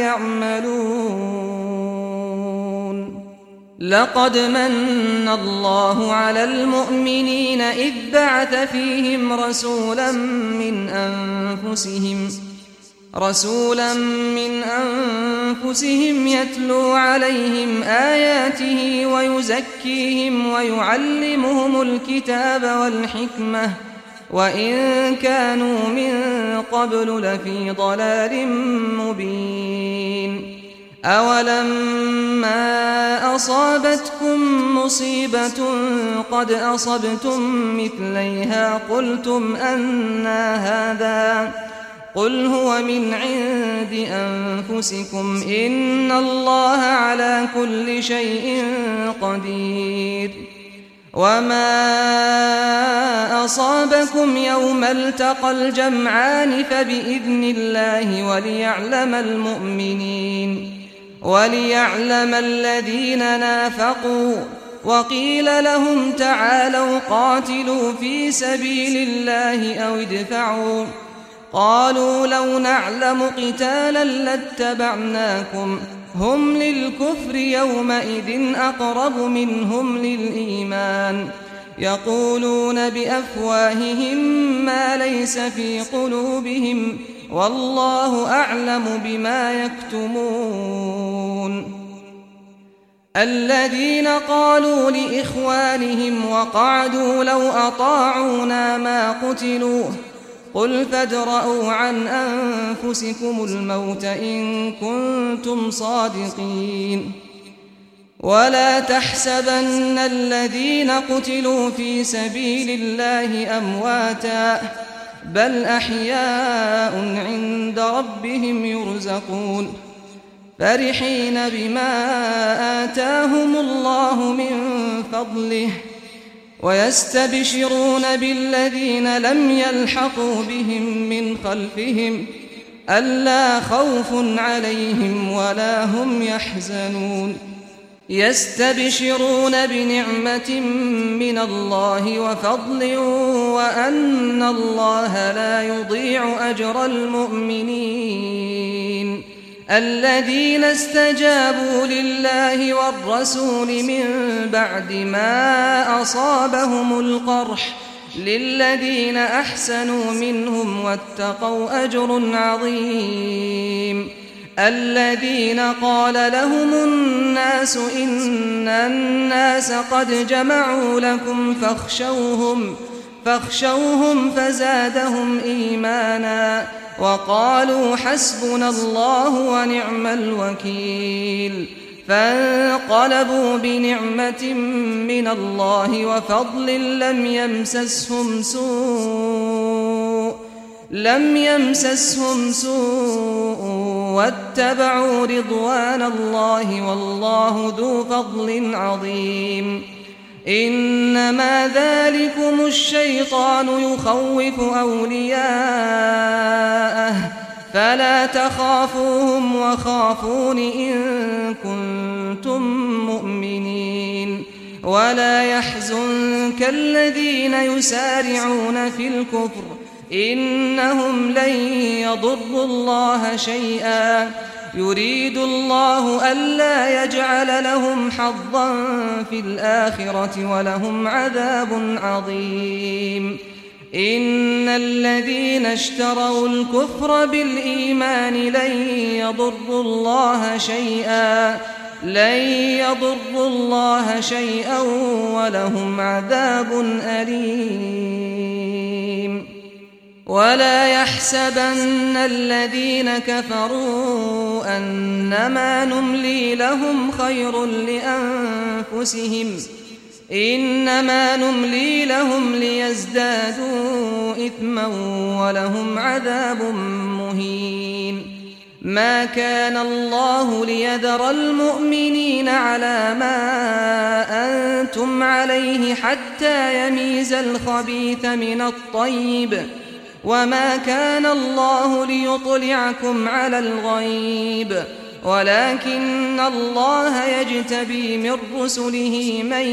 يعملون لقد من الله على المؤمنين إذ بعث فيهم رسولا من أنفسهم رسولا من أنفسهم يتلو عليهم آياته ويزكيهم ويعلمهم الكتاب والحكمة وإن كانوا من قبل لفي ضلال مبين أولما أصابتكم مصيبة قد أصبتم مثليها قلتم أنى هذا قل هو من عند أنفسكم إن الله على كل شيء قدير وما أصابكم يوم التقى الجمعان فبإذن الله وليعلم المؤمنين وليعلم الذين نافقوا وقيل لهم تعالوا قاتلوا في سبيل الله أو ادفعوا قالوا لو نعلم قتالا لاتبعناكم هم للكفر يومئذ أقرب منهم للإيمان يقولون بأفواههم ما ليس في قلوبهم والله أعلم بما يكتمون الذين قالوا لإخوانهم وقعدوا لو أطاعونا ما قتلوا قل فادرءوا عن أنفسكم الموت إن كنتم صادقين ولا تحسبن الذين قتلوا في سبيل الله أمواتا بل أحياء عند ربهم يرزقون فرحين بما آتاهم الله من فضله ويستبشرون بالذين لم يلحقوا بهم من خلفهم ألا خوف عليهم ولا هم يحزنون يستبشرون بنعمة من الله وفضل وأن الله لا يضيع أجر المؤمنين الذين استجابوا لله والرسول من بعد ما أصابهم القرح للذين أحسنوا منهم واتقوا أجر عظيم الذين قال لهم الناس إن الناس قد جمعوا لكم فاخشوهم فاخشوهم فزادهم إيمانا وقالوا حسبنا الله ونعم الوكيل فانقلبوا بنعمة من الله وفضل لم يمسسهم سوء لم يمسسهم سوء واتبعوا رضوان الله والله ذو فضل عظيم إنما ذلكم الشيطان يخوف أولياءه فلا تخافوهم وخافون إن كنتم مؤمنين ولا يحزنك الذين يسارعون في الكفر إنهم لن يضروا الله شيئا يريد الله ألا يجعل لهم حظا في الآخرة ولهم عذاب عظيم إن الذين اشتروا الكفر بالإيمان لن يضروا الله شيئا لن يضروا الله شيئا ولهم عذاب أليم ولا يحسبن الذين كفروا أنما نملي لهم خير لأنفسهم إنما نملي لهم ليزدادوا إثما ولهم عذاب مهين ما كان الله ليذر المؤمنين على ما أنتم عليه حتى يميز الخبيث من الطيب وما كان الله ليطلعكم على الغيب ولكن الله يجتبي من رسله من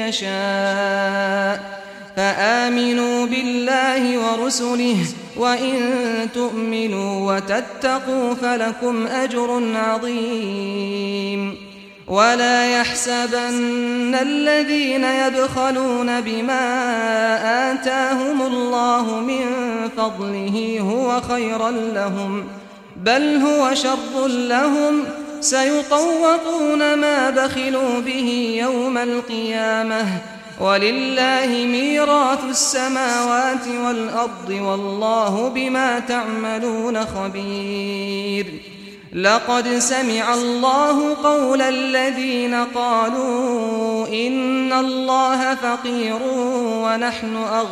يشاء فآمنوا بالله ورسله وإن تؤمنوا وتتقوا فلكم أجر عظيم ولا يحسبن الذين يبخلون بما آتاهم الله من فضله هو خيرا لهم بل هو شر لهم سيطوقون ما بخلوا به يوم القيامة ولله ميراث السماوات والأرض والله بما تعملون خبير لقد سمع الله قول الذين قالوا إن الله فقير ونحن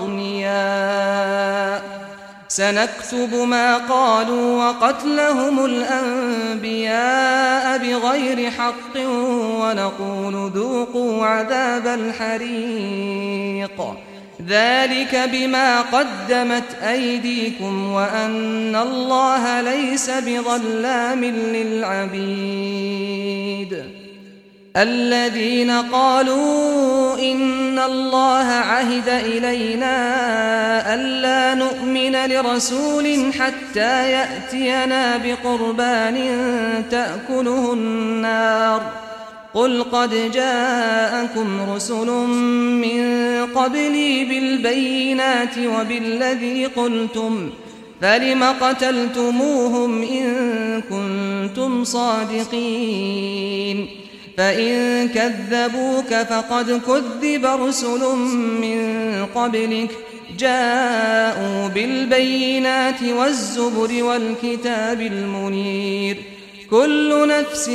أغنياء سنكتب ما قالوا وقتلهم الأنبياء بغير حق ونقول ذوقوا عذاب الحريق ذلك بما قدمت أيديكم وأن الله ليس بظلام للعبيد الذين قالوا إن الله عهد إلينا ألا نؤمن لرسول حتى يأتينا بقربان تأكله النار قل قد جاءكم رسل من قبلي بالبينات وبالذي قلتم فلم قتلتموهم إن كنتم صادقين فإن كذبوك فقد كذب رسل من قبلك جاءوا بالبينات والزبر والكتاب المنير كل نفس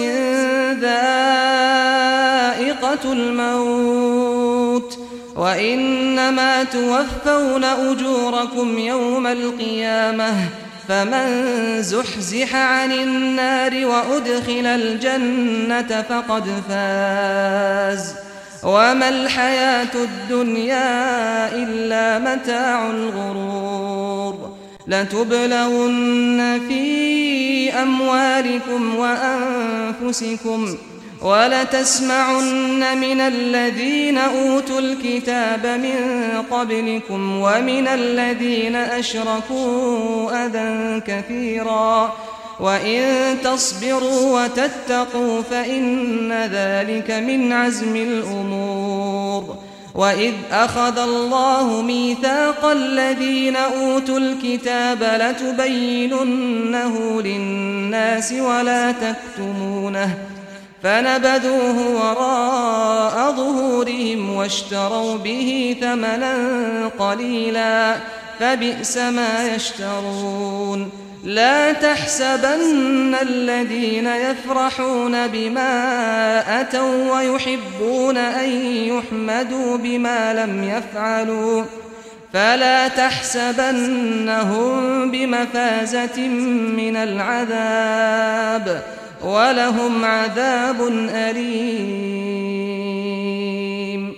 ذائقة الموت وإنما توفون أجوركم يوم القيامة فمن زحزح عن النار وأدخل الجنة فقد فاز وما الحياة الدنيا إلا متاع الغرور لتبلون في أموالكم وأنفسكم ولتسمعن من الذين أوتوا الكتاب من قبلكم ومن الذين أشركوا أذى كثيرا وإن تصبروا وتتقوا فإن ذلك من عزم الأمور وإذ أخذ الله ميثاق الذين أوتوا الكتاب لتبيننه للناس ولا تكتمونه فنبذوه وراء ظهورهم واشتروا به ثمنا قليلا فبئس ما يشترون لا تحسبن الذين يفرحون بما أتوا ويحبون أن يحمدوا بما لم يفعلوا فلا تحسبنهم بمفازة من العذاب ولهم عذاب أليم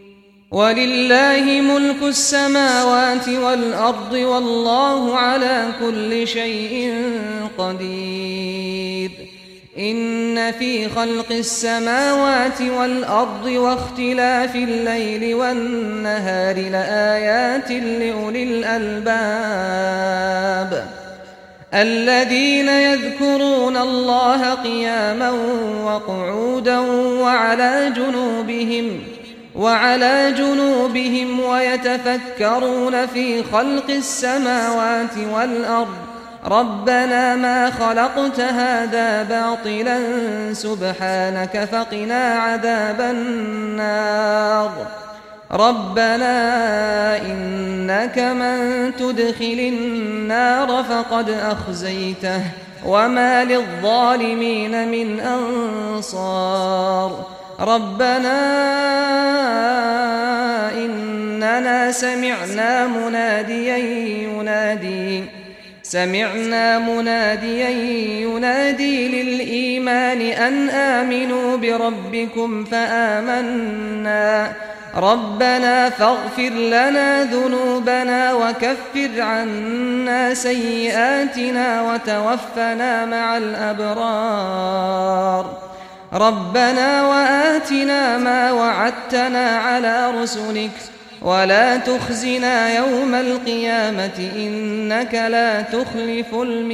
ولله ملك السماوات والأرض والله على كل شيء قدير إن في خلق السماوات والأرض واختلاف الليل والنهار لآيات لأولي الألباب الذين يذكرون الله قياما وقعودا وعلى جنوبهم وعلى جنوبهم ويتفكرون في خلق السماوات والأرض ربنا ما خلقت هذا باطلا سبحانك فقنا عذاب النار ربنا إنك من تدخل النار فقد أخزيته وما للظالمين من أنصار ربنا إننا سمعنا مناديا ينادي سمعنا مناديا ينادي للإيمان أن آمنوا بربكم فآمنا ربنا فاغفر لنا ذنوبنا وكفر عنا سيئاتنا وتوفنا مع الأبرار ربنا وآتنا ما وعدتنا على رسلك ولا تخزنا يوم القيامة إنك لا تخلف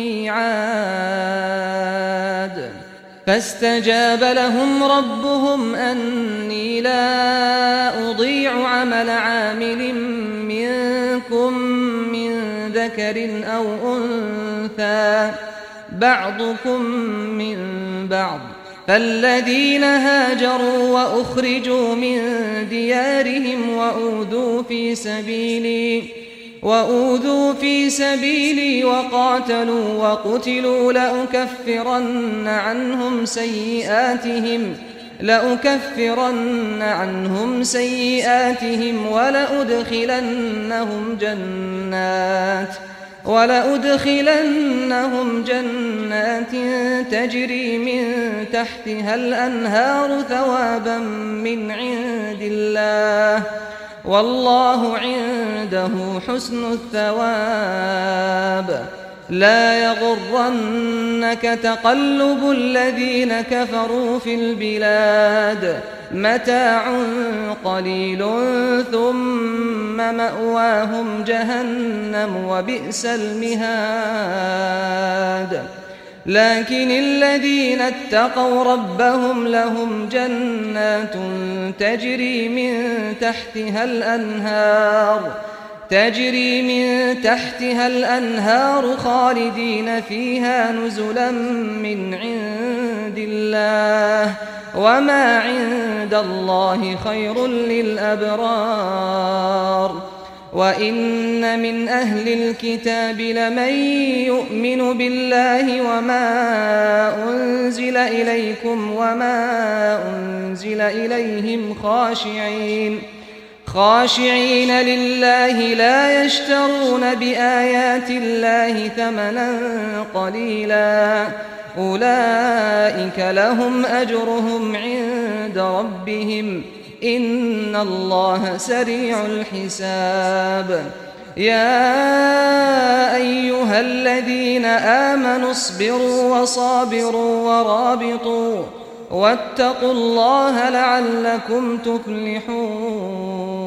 الميعاد فاستجاب لهم ربهم أني لا أضيع عمل عامل منكم من ذكر أو أنثى بعضكم من بعض فالذين هاجروا وأخرجوا من ديارهم وأوذوا في سبيلي وأوذوا في سبيلي وقاتلوا وقتلوا لأكفرن عنهم سيئاتهم لأكفرن عنهم سيئاتهم ولأدخلنهم جنات ولأدخلنهم جنات تجري من تحتها الأنهار ثوابا من عند الله والله عنده حسن الثواب لا يغرنك تقلب الذين كفروا في البلاد متاع قليل ثم مأواهم جهنم وبئس المهاد لكن الذين اتقوا ربهم لهم جنات تجري من تحتها الأنهار تجري من تحتها الأنهار خالدين فيها نزلا من عند الله وما عند الله خير للأبرار وإن من أهل الكتاب لمن يؤمن بالله وما أنزل إليكم وما أنزل إليهم خاشعين خاشعين لله لا يشترون بآيات الله ثمنا قليلا أولئك لهم أجرهم عند ربهم إن الله سريع الحساب يا أيها الذين آمنوا اصبروا وصابروا ورابطوا واتقوا الله لعلكم تفلحون